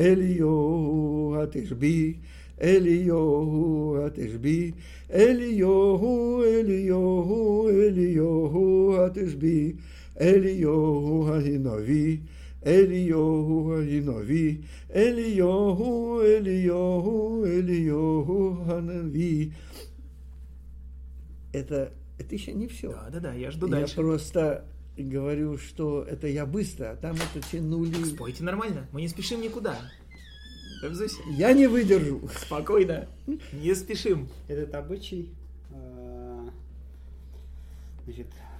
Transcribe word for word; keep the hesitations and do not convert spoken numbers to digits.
Элиоху Атишби, Элиоху Атишби, Элиоху, Элиоху, Элиоху Атишби, Элиоху Ахинови, Элиоху Ахинови, Элиоху, Элиоху, Элиоху Ханави. Это, это еще не все. Да, да, да, я жду я дальше. Я просто говорю, что это я быстро, а там это тянули. Спойте нормально, мы не спешим никуда. Я не выдержу. Спокойно, не спешим. Этот обычай, значит,